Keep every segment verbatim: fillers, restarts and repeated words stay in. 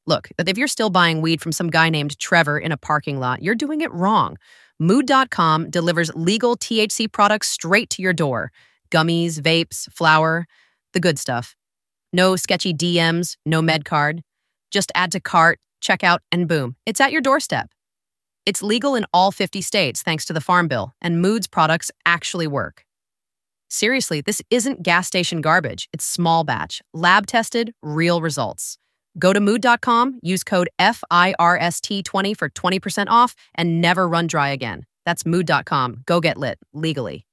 Look, if you're still buying weed from some guy named Trevor in a parking lot, you're doing it wrong. Mood dot com delivers legal T H C products straight to your door. Gummies, vapes, flour, the good stuff. No sketchy D Ms, no med card. Just add to cart, checkout, and boom, it's at your doorstep. It's legal in all fifty states thanks to the Farm Bill, and Mood's products actually work. Seriously, this isn't gas station garbage. It's small batch, lab tested, real results. Go to mood dot com, use code F I R S T twenty for twenty percent off, and never run dry again. That's mood dot com. Go get lit, legally.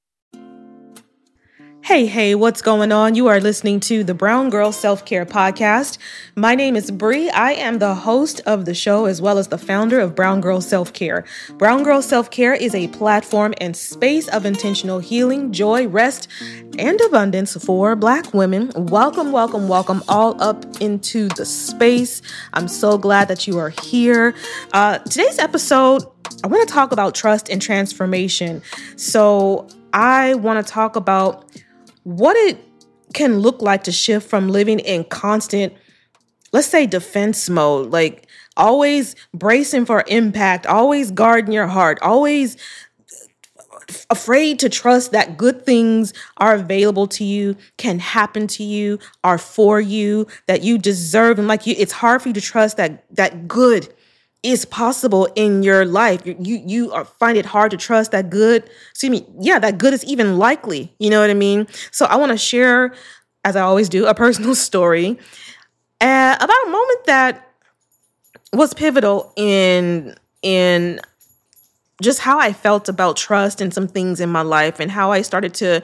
Hey, hey, what's going on? You are listening to the Brown Girl Self-Care Podcast. My name is Bree. I am the host of the show as well as the founder of Brown Girl Self-Care. Brown Girl Self-Care is a platform and space of intentional healing, joy, rest, and abundance for Black women. Welcome, welcome, welcome all up into the space. I'm so glad that you are here. Uh, today's episode, I want to talk about trust and transformation. So I want to talk about what it can look like to shift from living in constant, let's say, defense mode, like always bracing for impact, always guarding your heart, always afraid to trust that good things are available to you, can happen to you, are for you, that you deserve. And like you, it's hard for you to trust that that good is possible in your life. You you, you are, find it hard to trust that good, excuse me, yeah, that good is even likely. You know what I mean? So I want to share, as I always do, a personal story uh, about a moment that was pivotal in in just how I felt about trust and some things in my life, and how I started to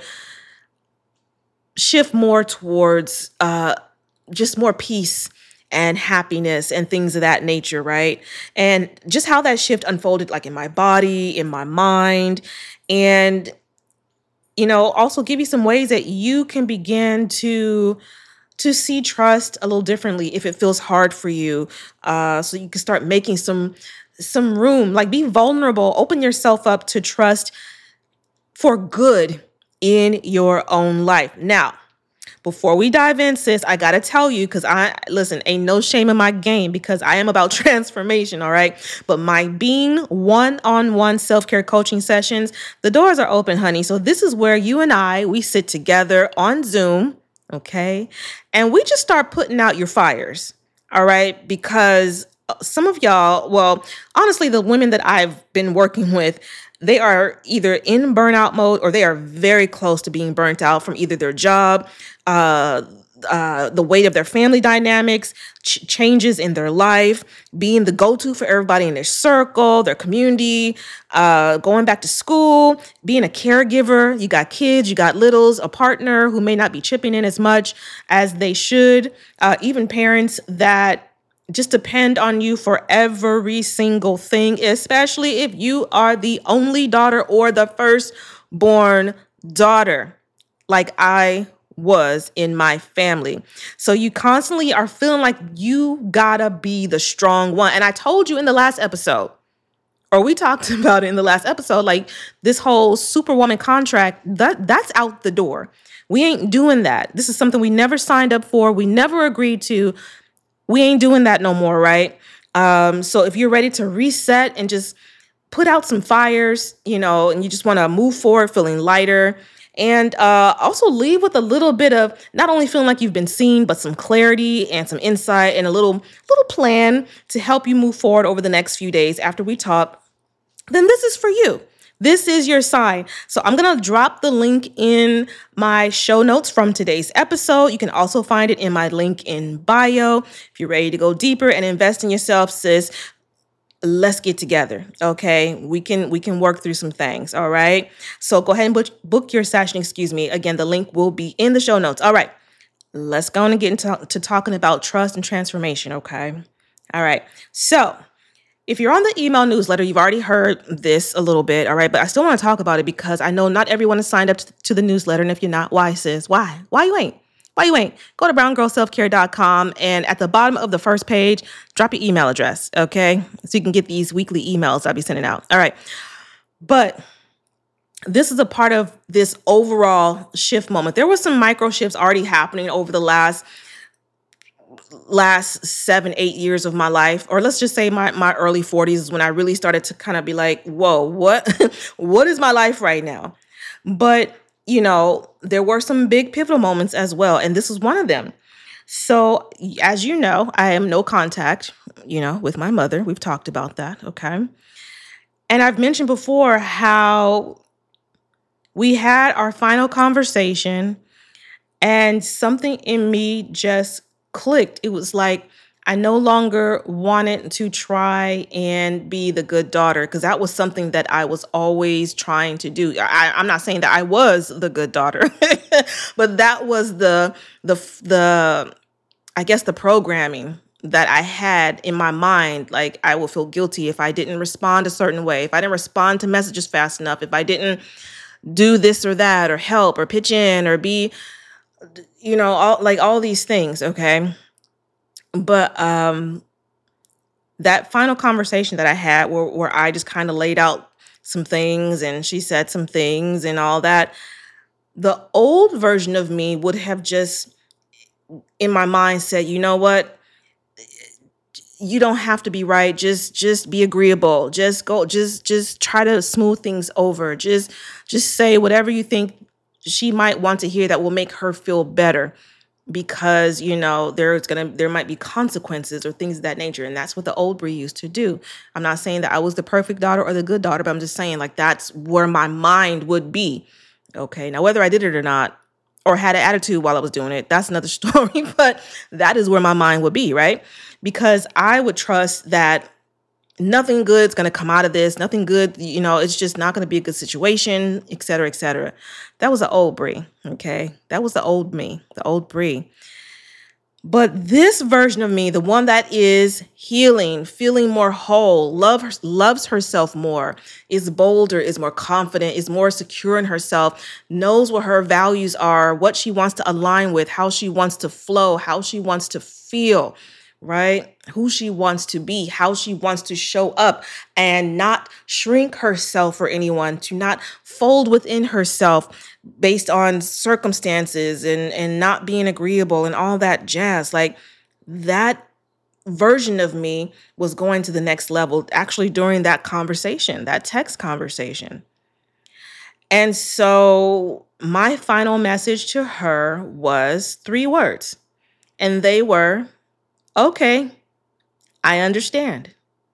shift more towards uh, just more peace and happiness and things of that nature, right? And just how that shift unfolded, like in my body, in my mind, and, you know, also give you some ways that you can begin to to see trust a little differently if it feels hard for you. Uh, so you can start making some some room, like be vulnerable, open yourself up to trust for good in your own life. Now, before we dive in, sis, I got to tell you, because I, listen, ain't no shame in my game, because I am about transformation, all right? But my Being one-on-one self-care coaching sessions, the doors are open, honey. So this is where you and I, we sit together on Zoom, okay? And we just start putting out your fires, all right? Because some of y'all, well, honestly, the women that I've been working with, they are either in burnout mode or they are very close to being burnt out from either their job, uh, uh, the weight of their family dynamics, ch- changes in their life, being the go-to for everybody in their circle, their community, uh, going back to school, being a caregiver. You got kids, you got littles, a partner who may not be chipping in as much as they should, uh, even parents that just depend on you for every single thing, especially if you are the only daughter or the firstborn daughter, like I was in my family. So you constantly are feeling like you gotta be the strong one. And I told you in the last episode, or we talked about it in the last episode, like this whole superwoman contract, that that's out the door. We ain't doing that. This is something we never signed up for. We never agreed to. We ain't doing that no more, right? Um, so if you're ready to reset and just put out some fires, you know, and you just want to move forward feeling lighter, and uh, also leave with a little bit of not only feeling like you've been seen, but some clarity and some insight and a little little plan to help you move forward over the next few days after we talk, then this is for you. This is your sign. So I'm going to drop the link in my show notes from today's episode. You can also find it in my link in bio. If you're ready to go deeper and invest in yourself, sis, let's get together. Okay. We can, we can work through some things. All right. So go ahead and book, book your session. Excuse me. Again, the link will be in the show notes. All right. Let's go on and get into to talking about trust and transformation. Okay. All right. So if you're on the email newsletter, you've already heard this a little bit, all right? But I still want to talk about it because I know not everyone is signed up to, to the newsletter. And if you're not, why, sis? Why? Why you ain't? Why you ain't? Go to brown girl self care dot com, and at the bottom of the first page, drop your email address, okay? So you can get these weekly emails I'll be sending out. All right. But this is a part of this overall shift moment. There were some micro shifts already happening over the last last seven, eight years of my life, or let's just say my, my early forties is when I really started to kind of be like, whoa, what, what is my life right now? But, you know, there were some big pivotal moments as well. And this was one of them. So as you know, I am no contact, you know, with my mother. We've talked about that. Okay. And I've mentioned before how we had our final conversation and something in me just clicked. It was like I no longer wanted to try and be the good daughter, because that was something that I was always trying to do. I, I'm not saying that I was the good daughter, but that was the the the I guess the programming that I had in my mind. Like, I will feel guilty if I didn't respond a certain way, if I didn't respond to messages fast enough, if I didn't do this or that or help or pitch in or be, you know, all like all these things. Okay. But um, that final conversation that I had where, where I just kind of laid out some things and she said some things and all that, the old version of me would have just in my mind said, you know what? You don't have to be right. Just, just be agreeable. Just go, just, just try to smooth things over. Just, just say whatever you think she might want to hear that will make her feel better, because, you know, there's going to, there might be consequences or things of that nature. And that's what the old Bree used to do. I'm not saying that I was the perfect daughter or the good daughter, but I'm just saying, like, that's where my mind would be. Okay. Now, whether I did it or not, or had an attitude while I was doing it, that's another story, but that is where my mind would be, right? Because I would trust that nothing good's going to come out of this. Nothing good, you know, it's just not going to be a good situation, et cetera, et cetera. That was the old Bree, okay? That was the old me, the old Bree. But this version of me, the one that is healing, feeling more whole, love, loves herself more, is bolder, is more confident, is more secure in herself, knows what her values are, what she wants to align with, how she wants to flow, how she wants to feel, right? Who she wants to be, how she wants to show up and not shrink herself for anyone, to not fold within herself based on circumstances and, and not being agreeable and all that jazz. Like, that version of me was going to the next level actually during that conversation, that text conversation. And so my final message to her was three words, and they were, okay, I understand.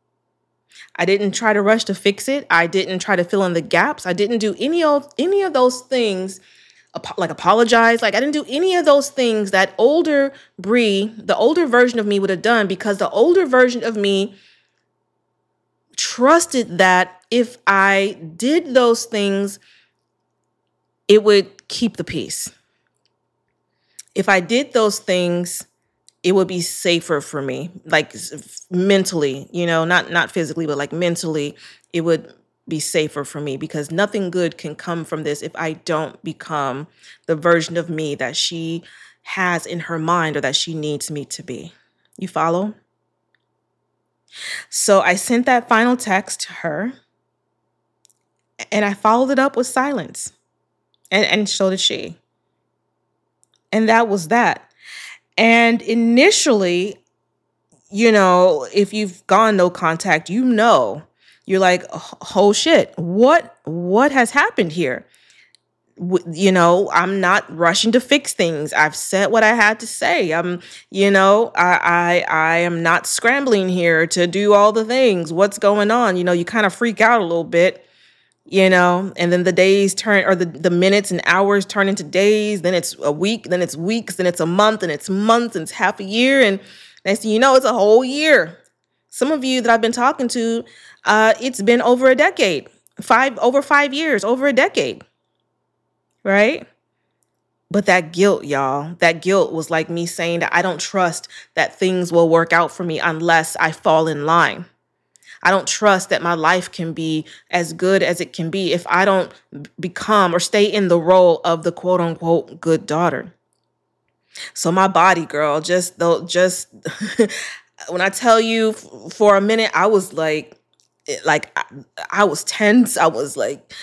I didn't try to rush to fix it. I didn't try to fill in the gaps. I didn't do any of any of those things, like apologize. Like, I didn't do any of those things that older Bree, the older version of me, would have done, because the older version of me trusted that if I did those things, it would keep the peace. If I did those things, it would be safer for me, like mentally, you know, not not physically, but like mentally, it would be safer for me, because nothing good can come from this if I don't become the version of me that she has in her mind or that she needs me to be. You follow? So I sent that final text to her, and I followed it up with silence, and, and so did she. And that was that. And initially, you know, if you've gone no contact, you know, you're like, oh shit, what, what has happened here? You know, I'm not rushing to fix things. I've said what I had to say. I'm, you know, I, I, I am not scrambling here to do all the things. What's going on? You know, you kind of freak out a little bit. You know, and then the days turn, or the, the minutes and hours turn into days. Then it's a week, then it's weeks, then it's a month, and it's months, and it's half a year. And next thing you know, it's a whole year. Some of you that I've been talking to, uh, it's been over a decade, five, over five years, over a decade. Right? But that guilt, y'all, that guilt was like me saying that I don't trust that things will work out for me unless I fall in line. I don't trust that my life can be as good as it can be if I don't become or stay in the role of the quote unquote good daughter. So my body, girl, just though, just when I tell you for a minute, I was like, like I, I was tense. I was like,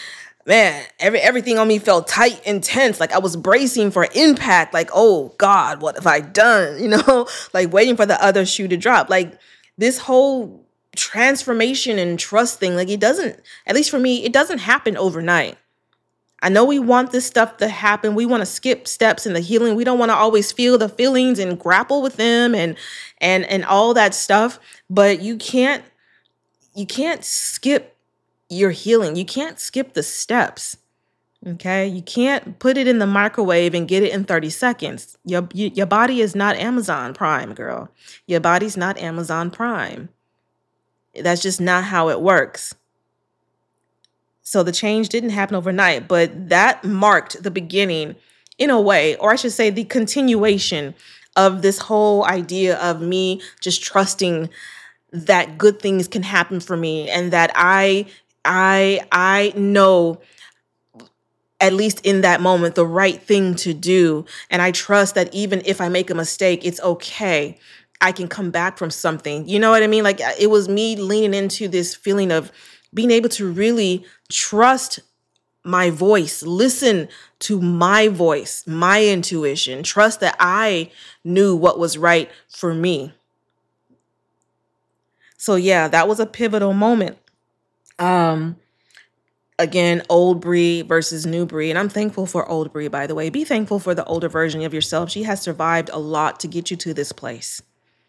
man, every everything on me felt tight and tense. Like I was bracing for impact. Like, oh God, what have I done? You know, like waiting for the other shoe to drop. Like this whole transformation and trust thing, like it doesn't, at least for me, it doesn't happen overnight. I know we want this stuff to happen. We want to skip steps in the healing. We don't want to always feel the feelings and grapple with them and and and all that stuff. But you can't you can't skip your healing. You can't skip the steps. Okay? You can't put it in the microwave and get it in thirty seconds. Your your body is not Amazon Prime, girl. Your body's not Amazon Prime. That's just not how it works. So the change didn't happen overnight, but that marked the beginning in a way, or I should say the continuation of this whole idea of me just trusting that good things can happen for me and that I I I know at least in that moment the right thing to do, and I trust that even if I make a mistake, it's okay. I can come back from something. You know what I mean? Like it was me leaning into this feeling of being able to really trust my voice, listen to my voice, my intuition, trust that I knew what was right for me. So yeah, that was a pivotal moment. Um, again, old Bree versus new Bree. And I'm thankful for old Bree, by the way. Be thankful for the older version of yourself. She has survived a lot to get you to this place.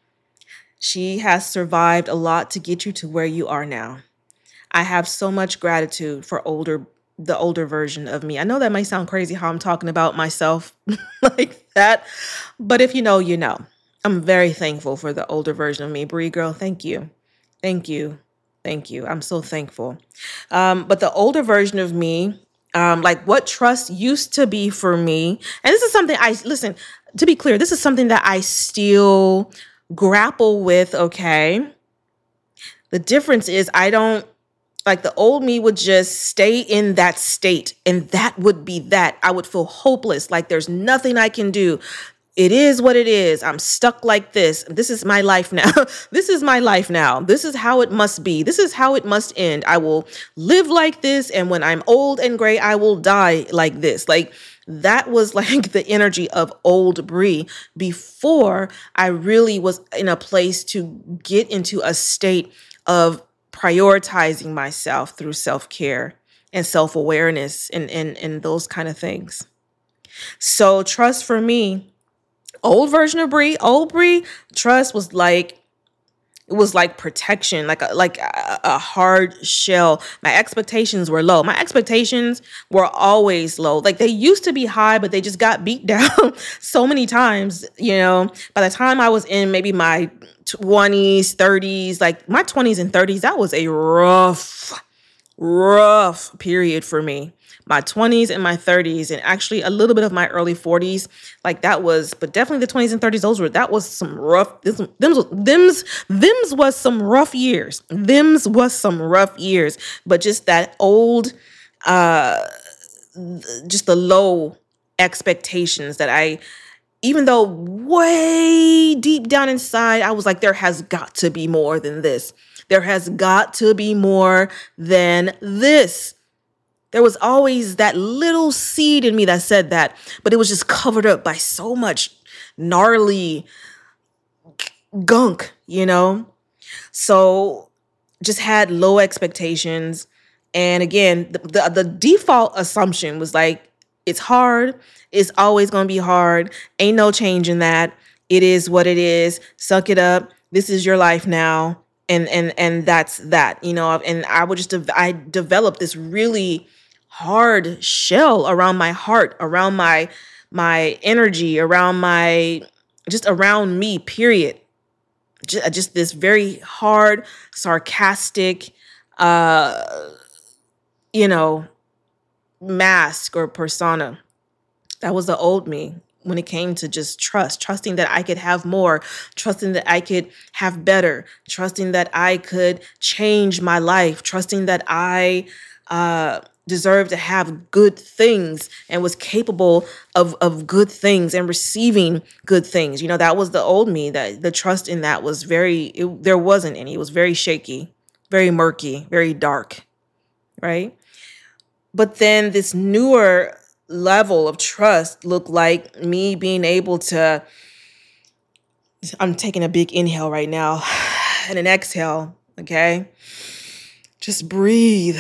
She has survived a lot to get you to where you are now. I have so much gratitude for older, the older version of me. I know that might sound crazy how I'm talking about myself like that, but if you know, you know. I'm very thankful for the older version of me. Bree girl, thank you. Thank you. Thank you. I'm so thankful. Um, but the older version of me, um, like what trust used to be for me, and this is something I, listen, to be clear, this is something that I still grapple with, okay? The difference is I don't, like the old me would just stay in that state and that would be that. I would feel hopeless, like there's nothing I can do. It is what it is. I'm stuck like this. This is my life now. This is my life now. This is how it must be. This is how it must end. I will live like this. And when I'm old and gray, I will die like this. Like that was like the energy of old Bree before I really was in a place to get into a state of prioritizing myself through self-care and self-awareness and, and, and those kind of things. So trust for me, old version of Bree, old Bree, trust was like, it was like protection, like a, like a, a hard shell. My expectations were low. My expectations were always low. Like they used to be high, but they just got beat down so many times, you know. By the time I was in maybe my twenties, thirties, like my twenties and thirties, that was a rough, rough period for me. My twenties and my thirties, and actually a little bit of my early forties, like that was, but definitely the twenties and thirties, those were, that was some rough, this, them's, them's, them's was some rough years. Them's was some rough years, but just that old, uh, just the low expectations that I, even though way deep down inside, I was like, there has got to be more than this. There has got to be more than this. There was always that little seed in me that said that, but it was just covered up by so much gnarly gunk, you know? So just had low expectations. And again, the, the, the default assumption was like, it's hard. It's always going to be hard. Ain't no change in that. It is what it is. Suck it up. This is your life now. And, and, and that's that, you know, and I would just, I developed this really hard shell around my heart, around my, my energy, around my, just around me, period. Just, just this very hard, sarcastic, uh, you know, mask or persona. That was the old me when it came to just trust, trusting that I could have more, trusting that I could have better, trusting that I could change my life, trusting that I, uh, deserved to have good things and was capable of, of good things and receiving good things. You know, that was the old me, that the trust in that was very, it, there wasn't any. It was very shaky, very murky, very dark, right? But then this newer level of trust looked like me being able to, I'm taking a big inhale right now and an exhale, okay? Just breathe.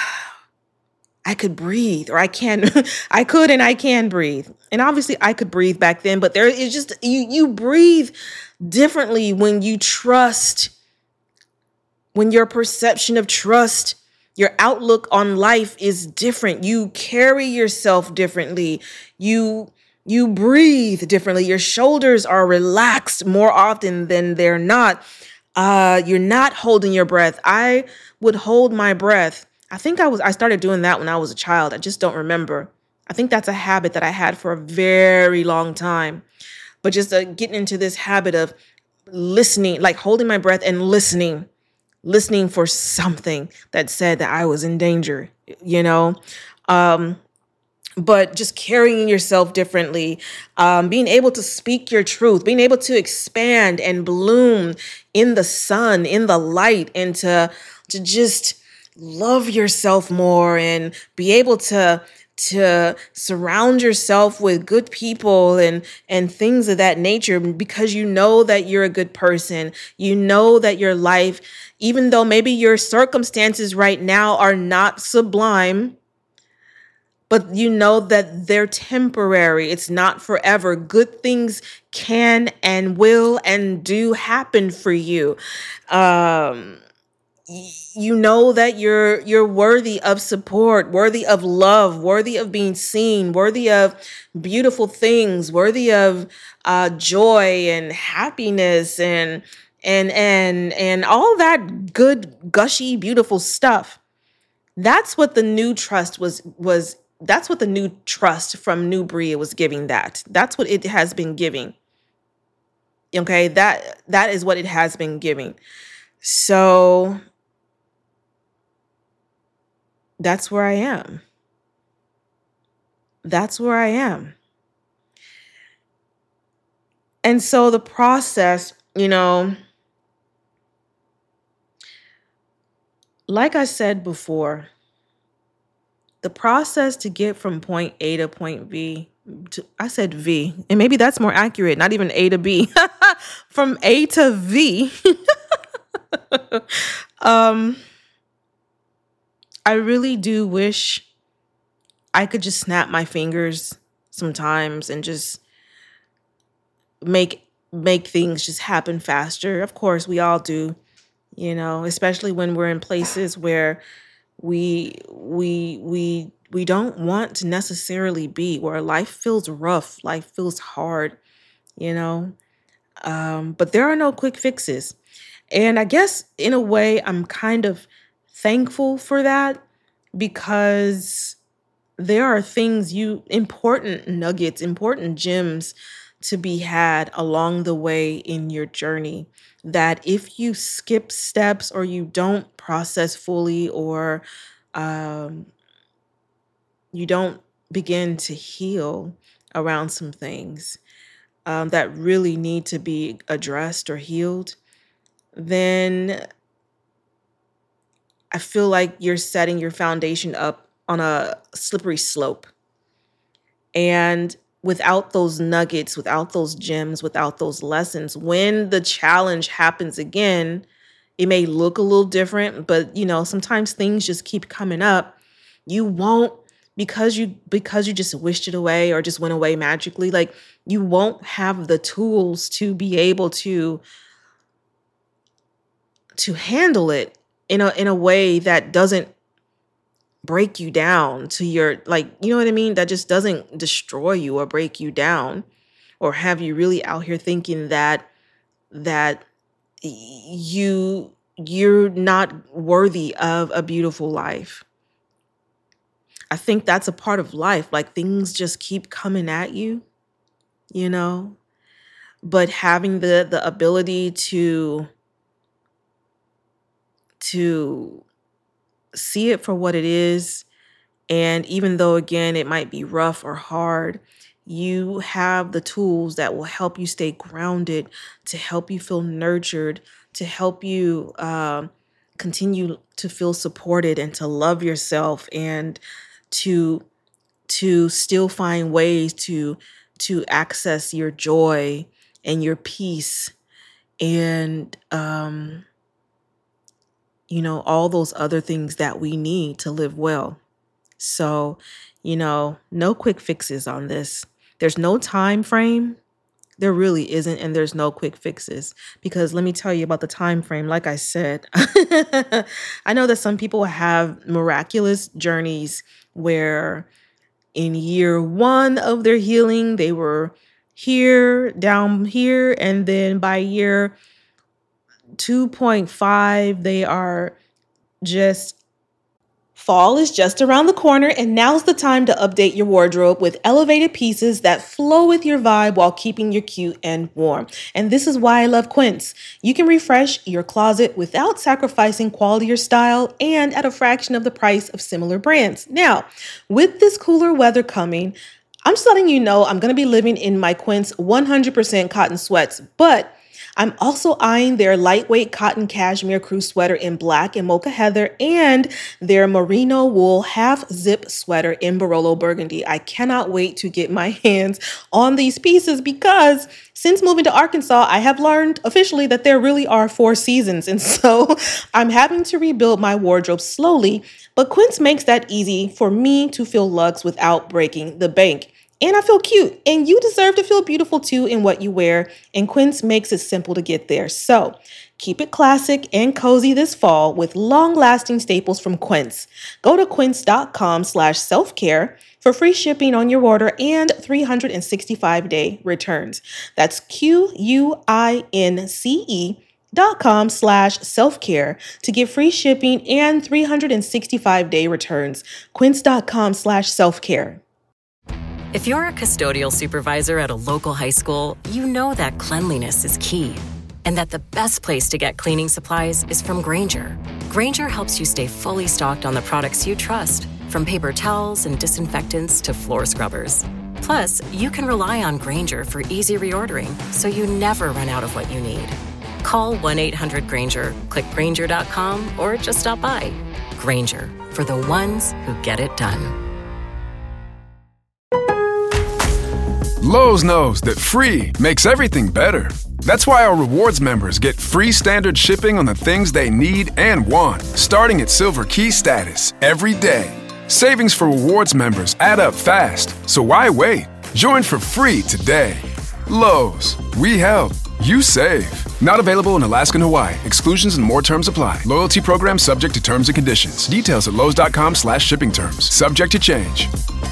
I could breathe, or I can, I could and I can breathe. And obviously I could breathe back then, but there is just, you, you breathe differently when you trust, when your perception of trust, your outlook on life is different. You carry yourself differently. You, you breathe differently. Your shoulders are relaxed more often than they're not. Uh, you're not holding your breath. I would hold my breath. I think I was, I started doing that when I was a child. I just don't remember. I think that's a habit that I had for a very long time. But just uh, getting into this habit of listening, like holding my breath and listening, listening for something that said that I was in danger, you know? Um, but just carrying yourself differently, um, being able to speak your truth, being able to expand and bloom in the sun, in the light, and to, to just love yourself more and be able to to surround yourself with good people and and things of that nature, because you know that you're a good person. You know that your life, even though maybe your circumstances right now are not sublime, but you know that they're temporary. It's not forever. Good things can and will and do happen for you. Um, you know that you're you're worthy of support, worthy of love, worthy of being seen, worthy of beautiful things, worthy of uh, joy and happiness and and and and all that good, gushy, beautiful stuff. That's what the new trust was was. That's what the new trust from New Bria was giving. That that's what it has been giving. Okay, that that is what it has been giving. So that's where I am. That's where I am. And so the process, you know, like I said before, the process to get from point A to point V, to, I said V, and maybe that's more accurate, not even A to B, from A to V. um, I really do wish I could just snap my fingers sometimes and just make make things just happen faster. Of course, we all do, you know, especially when we're in places where we we we we don't want to necessarily be, where life feels rough, life feels hard, you know. Um, but there are no quick fixes. And I guess in a way, I'm kind of thankful for that, because there are things, you important nuggets, important gems to be had along the way in your journey, that if you skip steps or you don't process fully, or um, you don't begin to heal around some things um, that really need to be addressed or healed, then I feel like you're setting your foundation up on a slippery slope. And without those nuggets, without those gems, without those lessons, when the challenge happens again, it may look a little different, but you know, sometimes things just keep coming up. You won't, because you because you just wished it away or just went away magically, like you won't have the tools to be able to to handle it in a in a way that doesn't break you down to your, like, you know what I mean? That just doesn't destroy you or break you down, or have you really out here thinking that that you you're not worthy of a beautiful life. I think that's a part of life. Like, things just keep coming at you, you know, but having the the ability to to see it for what it is. And even though, again, it might be rough or hard, you have the tools that will help you stay grounded, to help you feel nurtured, to help you um, continue to feel supported and to love yourself, and to to still find ways to to access your joy and your peace and um you know, all those other things that we need to live well. So, you know, no quick fixes on this. There's no time frame. There really isn't, and there's no quick fixes, because let me tell you about the time frame. Like I said, I know that some people have miraculous journeys where in year one of their healing, they were here, down here, and then by year two point five, they are just fall is just around the corner, and now's the time to update your wardrobe with elevated pieces that flow with your vibe while keeping you cute and warm. And this is why I love Quince. You can refresh your closet without sacrificing quality or style, and at a fraction of the price of similar brands. Now, with this cooler weather coming, I'm just letting you know I'm going to be living in my Quince one hundred percent cotton sweats, but I'm also eyeing their lightweight cotton cashmere crew sweater in black and mocha heather, and their merino wool half zip sweater in Barolo burgundy. I cannot wait to get my hands on these pieces, because since moving to Arkansas, I have learned officially that there really are four seasons. And so I'm having to rebuild my wardrobe slowly, but Quince makes that easy for me to feel luxe without breaking the bank. And I feel cute, and you deserve to feel beautiful too in what you wear, and Quince makes it simple to get there. So keep it classic and cozy this fall with long-lasting staples from Quince. Go to quince.com slash self-care for free shipping on your order and three hundred sixty-five day returns. That's Q-U-I-N-C-E dot com slash self-care to get free shipping and three hundred sixty-five day returns. Quince.com slash self-care. If you're a custodial supervisor at a local high school, you know that cleanliness is key, and that the best place to get cleaning supplies is from Grainger. Grainger helps you stay fully stocked on the products you trust, from paper towels and disinfectants to floor scrubbers. Plus, you can rely on Grainger for easy reordering, so you never run out of what you need. Call one eight hundred Grainger, click Grainger dot com, or just stop by. Grainger, for the ones who get it done. Lowe's knows that free makes everything better. That's why our rewards members get free standard shipping on the things they need and want, starting at Silver Key status every day. Savings for rewards members add up fast, so why wait? Join for free today. Lowe's, we help, you save. Not available in Alaska and Hawaii. Exclusions and more terms apply. Loyalty program subject to terms and conditions. Details at lowes.com slash shipping terms. Subject to change.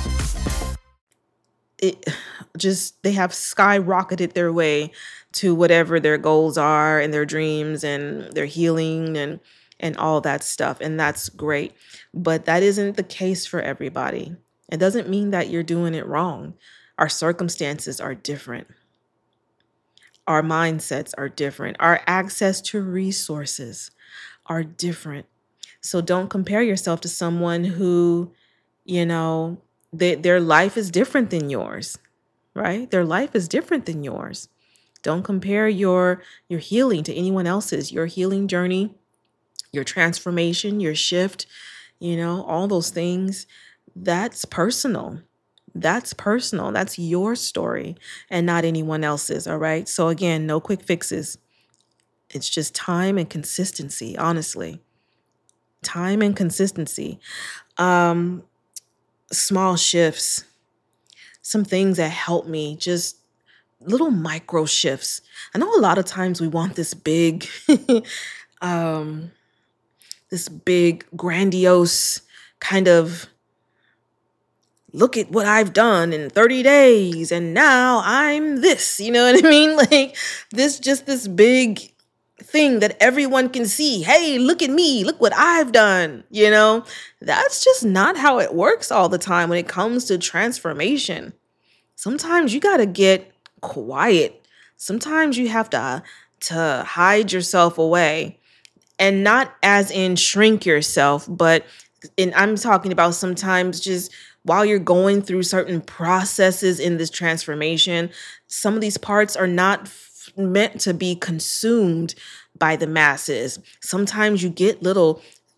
It just, they have skyrocketed their way to whatever their goals are and their dreams and their healing and and all that stuff. And that's great. But that isn't the case for everybody. It doesn't mean that you're doing it wrong. Our circumstances are different. Our mindsets are different. Our access to resources are different. So don't compare yourself to someone who, you know, they, their life is different than yours, right? Their life is different than yours. Don't compare your, your healing to anyone else's. Your healing journey, your transformation, your shift, you know, all those things, that's personal. That's personal. That's your story and not anyone else's, all right? So again, no quick fixes. It's just time and consistency, honestly. Time and consistency. Um, small shifts. Some things that help me, just little micro shifts. I know a lot of times we want this big, um, this big, grandiose kind of, look at what I've done in thirty days and now I'm this, you know what I mean? Like this, just this big thing that everyone can see. Hey, look at me, look what I've done, you know? That's just not how it works all the time when it comes to transformation. Sometimes you got to get quiet. Sometimes you have to, to hide yourself away, and not as in shrink yourself, but in, I'm talking about sometimes just while you're going through certain processes in this transformation, some of these parts are not f- meant to be consumed by the masses. Sometimes you get little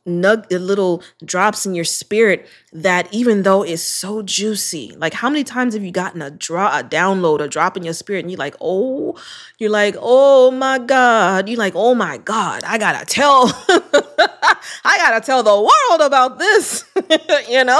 nug, the little drops in your spirit that even though it's so juicy, like how many times have you gotten a drop, a download, a drop in your spirit, and you're like, oh, you're like, oh my God, you're like, oh my God, I gotta tell, I gotta tell the world about this, you know.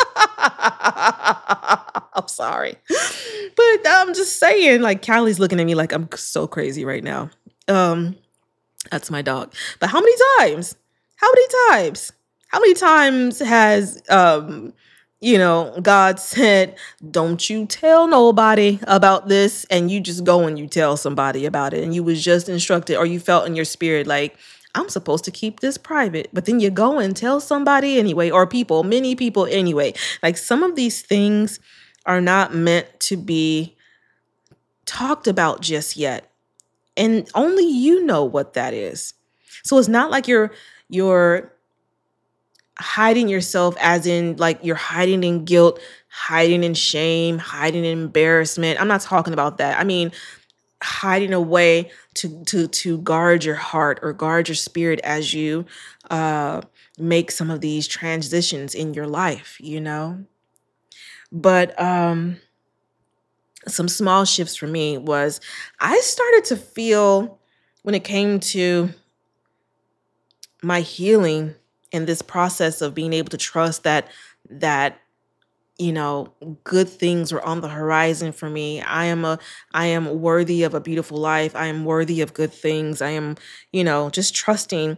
I'm sorry, but I'm just saying, like, Callie's looking at me like I'm so crazy right now. Um, that's my dog. But how many times? How many times? How many times has, um, you know, God said, don't you tell nobody about this, and you just go and you tell somebody about it, and you was just instructed, or you felt in your spirit like, I'm supposed to keep this private, but then you go and tell somebody anyway, or people, many people anyway. Like, some of these things are not meant to be talked about just yet. And only you know what that is. So it's not like you're you're hiding yourself, as in like you're hiding in guilt, hiding in shame, hiding in embarrassment. I'm not talking about that. I mean, hiding away to to to guard your heart or guard your spirit as you uh, make some of these transitions in your life, you know. But um, some small shifts for me was I started to feel, when it came to my healing and this process of being able to trust that that you know, good things were on the horizon for me. I am a, I am worthy of a beautiful life. I am worthy of good things. I am, you know, just trusting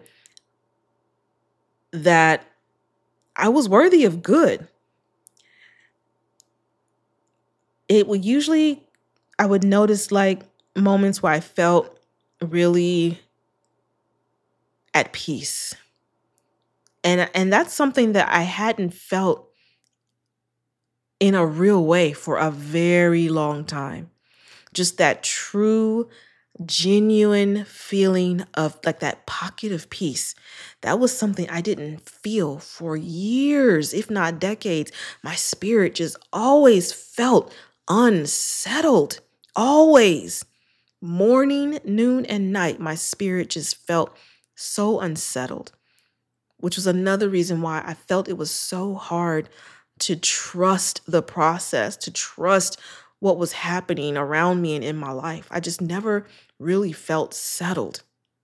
that I was worthy of good. It would usually, I would notice like moments where I felt really at peace. And, and that's something that I hadn't felt in a real way for a very long time. Just that true, genuine feeling of like that pocket of peace. That was something I didn't feel for years, if not decades. My spirit just always felt unsettled. Always. Morning, noon, and night, my spirit just felt so unsettled, which was another reason why I felt it was so hard to trust the process, to trust what was happening around me and in my life. I just never really felt settled.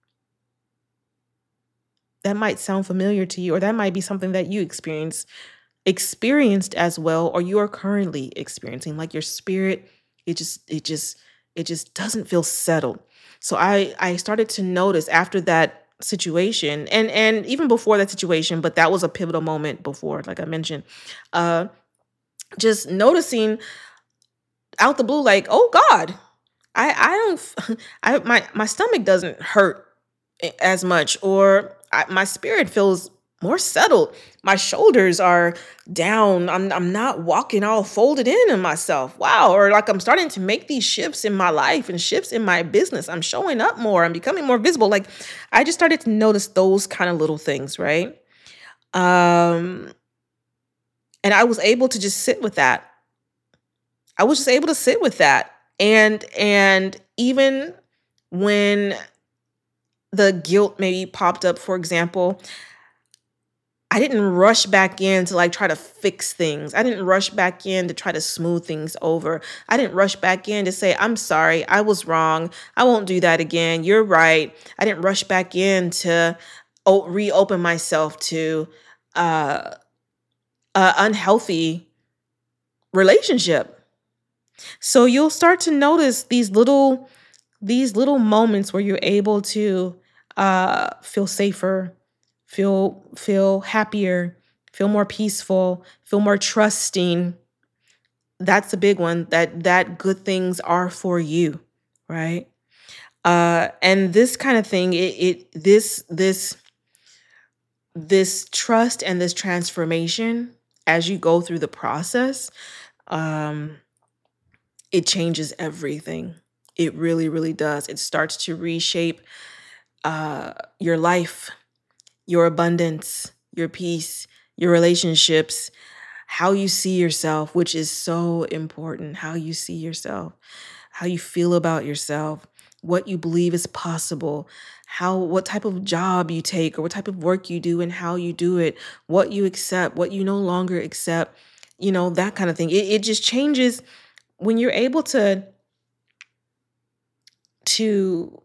That might sound familiar to you, or that might be something that you experience, experienced as well, or you are currently experiencing. Like your spirit, it just, it just, it just doesn't feel settled. So I, I started to notice after that situation, and and even before that situation, but that was a pivotal moment before, like I mentioned, uh, just noticing out the blue, like, oh God, I I don't, I my my stomach doesn't hurt as much, or I, my spirit feels more settled. My shoulders are down. I'm I'm not walking all folded in in myself. Wow. Or like I'm starting to make these shifts in my life and shifts in my business. I'm showing up more. I'm becoming more visible. Like I just started to notice those kind of little things, right? Um, and I was able to just sit with that. I was just able to sit with that. And and even when the guilt maybe popped up, for example, I didn't rush back in to like try to fix things. I didn't rush back in to try to smooth things over. I didn't rush back in to say, I'm sorry, I was wrong. I won't do that again. You're right. I didn't rush back in to o- reopen myself to uh, an unhealthy relationship. So you'll start to notice these little, these little moments where you're able to uh, feel safer, feel feel happier, feel more peaceful, feel more trusting. That's a big one, that that good things are for you, right? Uh, and this kind of thing, it, it this this this trust and this transformation as you go through the process, um, it changes everything. It really, really does. It starts to reshape uh, your life, your abundance, your peace, your relationships, how you see yourself, which is so important, how you see yourself, how you feel about yourself, what you believe is possible, how, what type of job you take or what type of work you do and how you do it, what you accept, what you no longer accept, you know, that kind of thing. It, it just changes when you're able to, to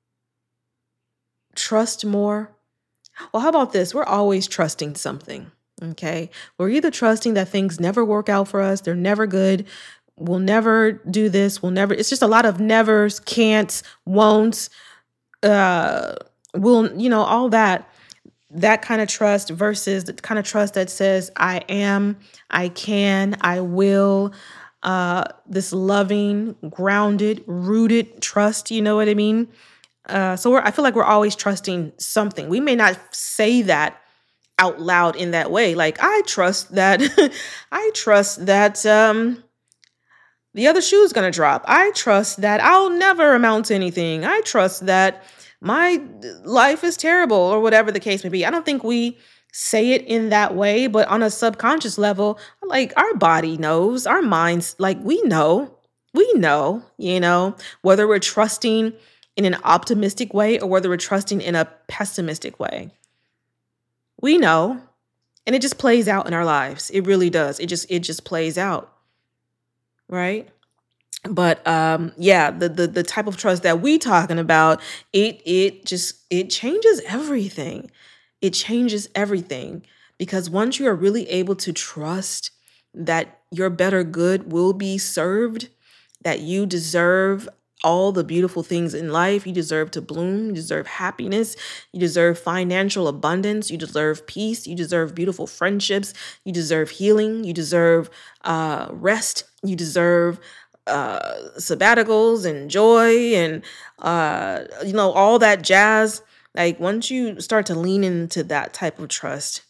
trust more. Well, how about this? We're always trusting something. Okay. We're either trusting that things never work out for us. They're never good. We'll never do this. We'll never, it's just a lot of nevers, can'ts, won'ts, uh, will, you know, all that, that kind of trust versus the kind of trust that says, I am, I can, I will, uh, this loving, grounded, rooted trust. You know what I mean? Uh, so we're, I feel like we're always trusting something. We may not say that out loud in that way. Like, I trust that, I trust that, um, the other shoe is going to drop. I trust that I'll never amount to anything. I trust that my life is terrible or whatever the case may be. I don't think we say it in that way, but on a subconscious level, like our body knows, our minds, like we know, we know, you know, whether we're trusting in an optimistic way or whether we're trusting in a pessimistic way. We know, and it just plays out in our lives. It really does. It just, it just plays out. Right. But um, yeah, the, the the type of trust that we talking about, it it just it changes everything. It changes everything because once you are really able to trust that your better good will be served, that you deserve all the beautiful things in life, you deserve to bloom, you deserve happiness, you deserve financial abundance, you deserve peace, you deserve beautiful friendships, you deserve healing, you deserve uh, rest, you deserve uh, sabbaticals and joy and, uh, you know, all that jazz. Like once you start to lean into that type of trust,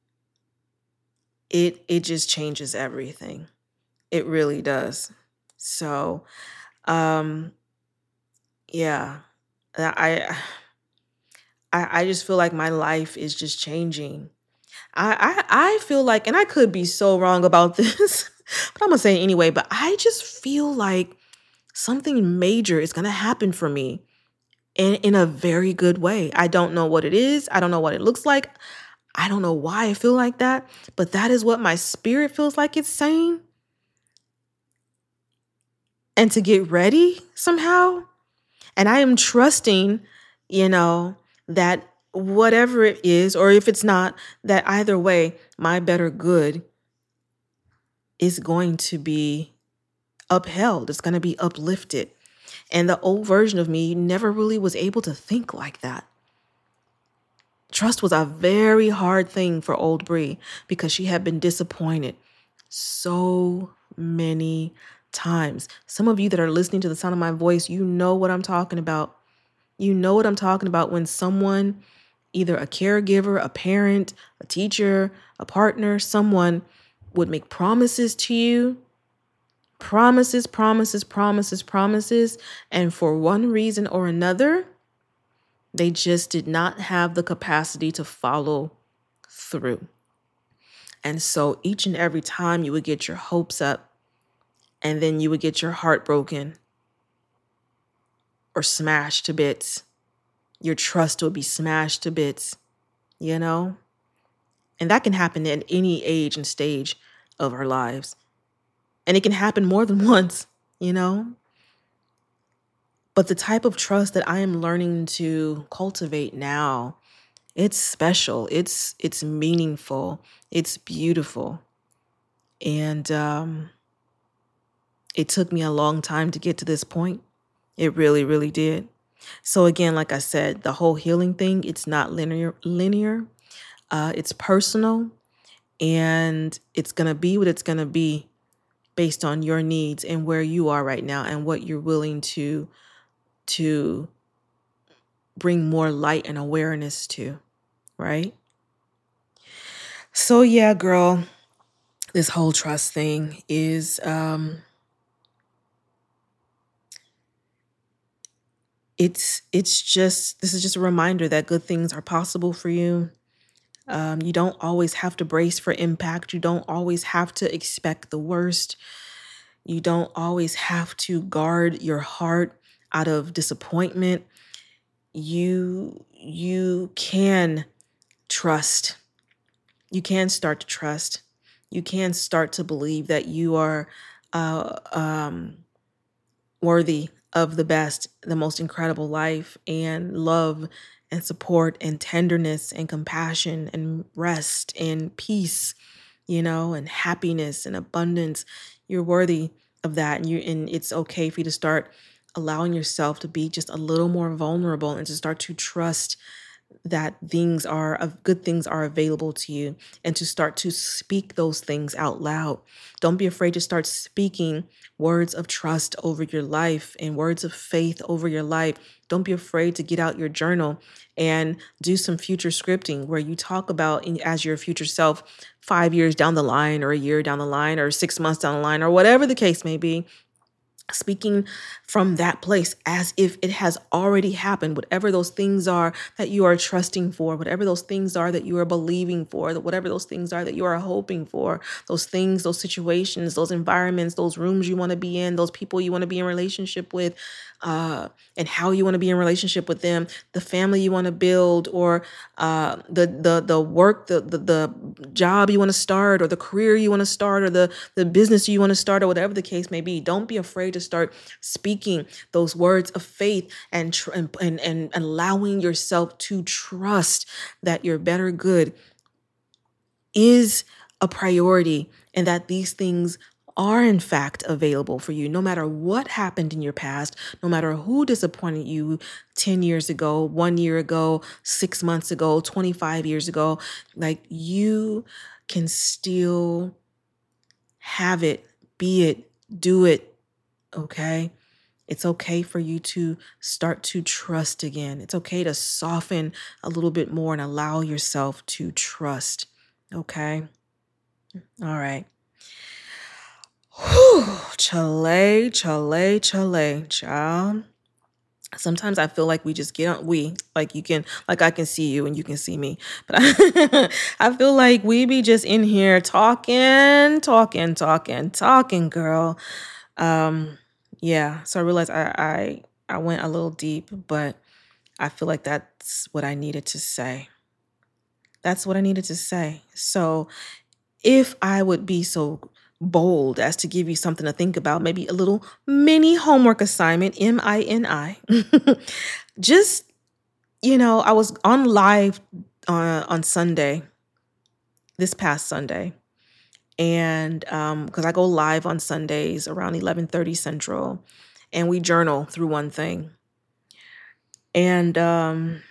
it it just changes everything. It really does. So, um, yeah, I, I, I just feel like my life is just changing. I, I, I feel like, and I could be so wrong about this, but I'm gonna say it anyway, but I just feel like something major is gonna happen for me in, in a very good way. I don't know what it is. I don't know what it looks like. I don't know why I feel like that, but that is what my spirit feels like it's saying. And to get ready somehow. And I am trusting, you know, that whatever it is, or if it's not, that either way, my better good is going to be upheld. It's going to be uplifted. And the old version of me never really was able to think like that. Trust was a very hard thing for old Bree because she had been disappointed so many times. Some of you that are listening to the sound of my voice, you know what I'm talking about. You know what I'm talking about when someone, either a caregiver, a parent, a teacher, a partner, someone would make promises to you. Promises, promises, promises, promises. And for one reason or another, they just did not have the capacity to follow through. And so each and every time you would get your hopes up, and then you would get your heart broken or smashed to bits. Your trust would be smashed to bits, you know? And that can happen at any age and stage of our lives. And it can happen more than once, you know? But the type of trust that I am learning to cultivate now, it's special. It's it's meaningful. It's beautiful. And um it took me a long time to get to this point. It really, really did. So again, like I said, the whole healing thing, it's not linear. linear. Uh, it's personal, and it's going to be what it's going to be based on your needs and where you are right now and what you're willing to, to bring more light and awareness to, right? So yeah, girl, this whole trust thing is... Um, It's it's just, this is just a reminder that good things are possible for you. Um, you don't always have to brace for impact. You don't always have to expect the worst. You don't always have to guard your heart out of disappointment, you you can trust. You can start to trust. You can start to believe that you are uh, um, worthy of the best, the most incredible life and love and support and tenderness and compassion and rest and peace, you know, and happiness and abundance. You're worthy of that. And you and it's okay for you to start allowing yourself to be just a little more vulnerable and to start to trust that things are of good things are available to you, and to start to speak those things out loud. Don't be afraid to start speaking words of trust over your life and words of faith over your life. Don't be afraid to get out your journal and do some future scripting where you talk about in, as your future self five years down the line or a year down the line or six months down the line or whatever the case may be. Speaking from that place as if it has already happened, whatever those things are that you are trusting for, whatever those things are that you are believing for, whatever those things are that you are hoping for, those things, those situations, those environments, those rooms you want to be in, those people you want to be in relationship with, uh, and how you want to be in relationship with them, the family you want to build, or uh, the the the work, the, the the job you want to start, or the career you want to start, or the the business you want to start, or whatever the case may be. Don't be afraid to start speaking those words of faith and tr- and, and and allowing yourself to trust that your better good is a priority and that these things are in fact available for you, no matter what happened in your past, no matter who disappointed you ten years ago, one year ago, six months ago, twenty-five years ago. Like, you can still have it, be it, do it, okay? It's okay for you to start to trust again. It's okay to soften a little bit more and allow yourself to trust, okay? All right. Whew, chale, chale, chale, child. Sometimes I feel like we just get on, we, like you can, like I can see you and you can see me, but I, I feel like we be just in here talking, talking, talking, talking, girl. Um, yeah. So I realized I, I, I went a little deep, but I feel like that's what I needed to say. That's what I needed to say. So if I would be so bold as to give you something to think about, maybe a little mini homework assignment, M I N I. Just, you know, I was on live uh, on Sunday, this past Sunday. And um, because I go live on Sundays around eleven thirty Central, and we journal through one thing. And um,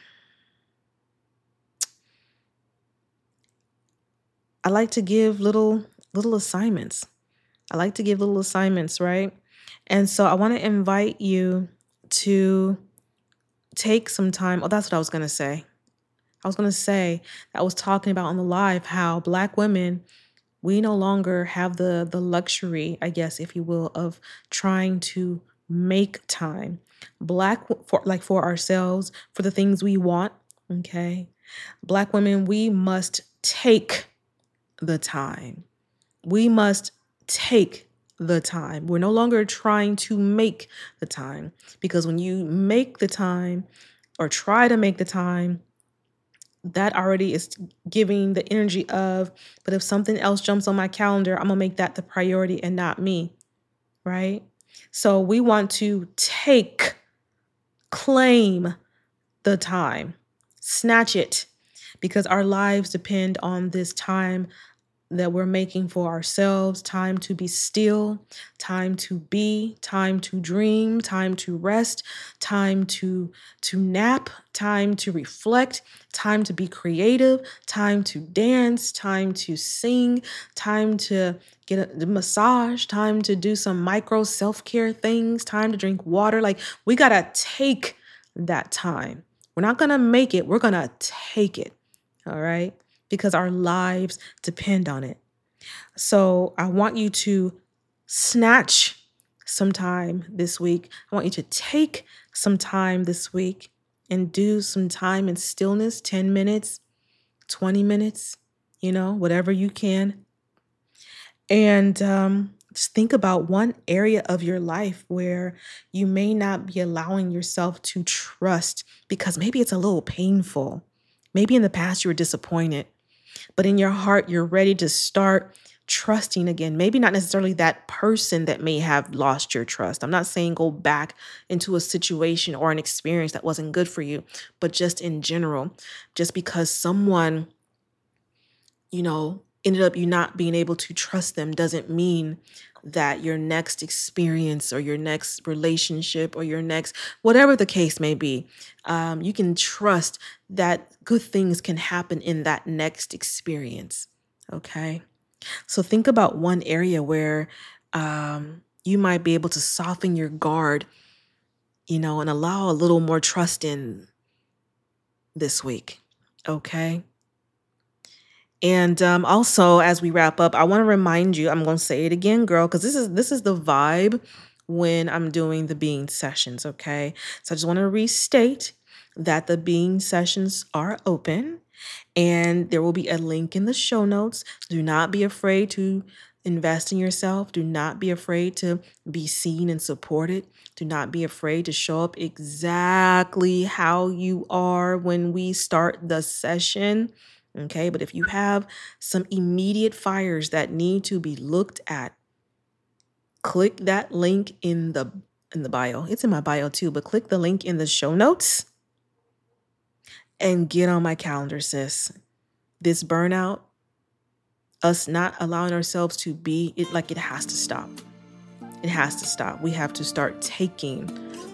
I like to give little little assignments. I like to give little assignments, right? And so I want to invite you to take some time. Oh, that's what I was going to say. I was going to say, I was talking about on the live how Black women, we no longer have the the luxury, I guess, if you will, of trying to make time. Black, for, like for ourselves, for the things we want, okay? Black women, we must take the time. We must take the time. We're no longer trying to make the time, because when you make the time or try to make the time, that already is giving the energy of, but if something else jumps on my calendar, I'm going to make that the priority and not me, right? So we want to take, claim the time, snatch it, because our lives depend on this time that we're making for ourselves, time to be still, time to be, time to dream, time to rest, time to to nap, time to reflect, time to be creative, time to dance, time to sing, time to get a massage, time to do some micro self-care things, time to drink water. Like, we got to take that time. We're not going to make it. We're going to take it. All right? Because our lives depend on it. So I want you to snatch some time this week. I want you to take some time this week and do some time in stillness, ten minutes, twenty minutes, you know, whatever you can. And um, just think about one area of your life where you may not be allowing yourself to trust because maybe it's a little painful. Maybe in the past you were disappointed, but in your heart, you're ready to start trusting again. Maybe not necessarily that person that may have lost your trust. I'm not saying go back into a situation or an experience that wasn't good for you, but just in general, just because someone, you know, ended up you not being able to trust them doesn't mean that your next experience or your next relationship or your next, whatever the case may be, um, you can trust that good things can happen in that next experience. Okay. So think about one area where um, you might be able to soften your guard, you know, and allow a little more trust in this week. Okay. And um, also, as we wrap up, I want to remind you, I'm going to say it again, girl, because this is this is the vibe when I'm doing the being sessions. Okay. So I just want to restate that the being sessions are open. And there will be a link in the show notes. Do not be afraid to invest in yourself. Do not be afraid to be seen and supported. Do not be afraid to show up exactly how you are when we start the session. Okay, but if you have some immediate fires that need to be looked at, click that link in the in the bio. It's in my bio too, but click the link in the show notes. And get on my calendar, sis. This burnout, us not allowing ourselves to be, it like it has to stop. It has to stop. We have to start taking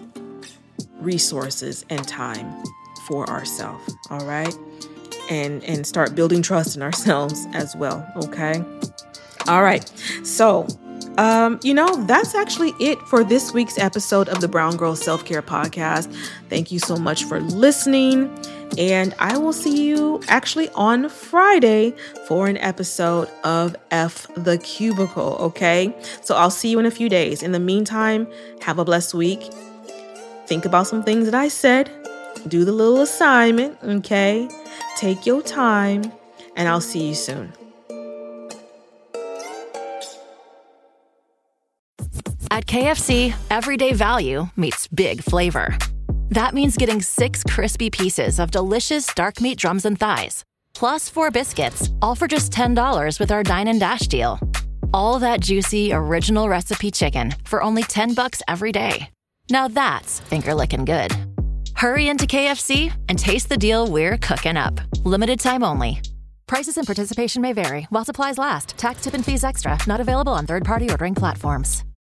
resources and time for ourselves, all right? And, and start building trust in ourselves as well, okay? All right, so Um, you know, that's actually it for this week's episode of the Brown Girl Self-Care Podcast. Thank you so much for listening. And I will see you actually on Friday for an episode of F the Cubicle, okay? So I'll see you in a few days. In the meantime, have a blessed week. Think about some things that I said. Do the little assignment, okay? Take your time, and I'll see you soon. At K F C, everyday value meets big flavor. That means getting six crispy pieces of delicious dark meat drums and thighs, plus four biscuits, all for just ten dollars with our Dine and Dash deal. All that juicy, original recipe chicken for only ten bucks every day. Now that's finger-licking good. Hurry into K F C and taste the deal we're cooking up. Limited time only. Prices and participation may vary while supplies last. Tax, tip, and fees extra. Not available on third-party ordering platforms.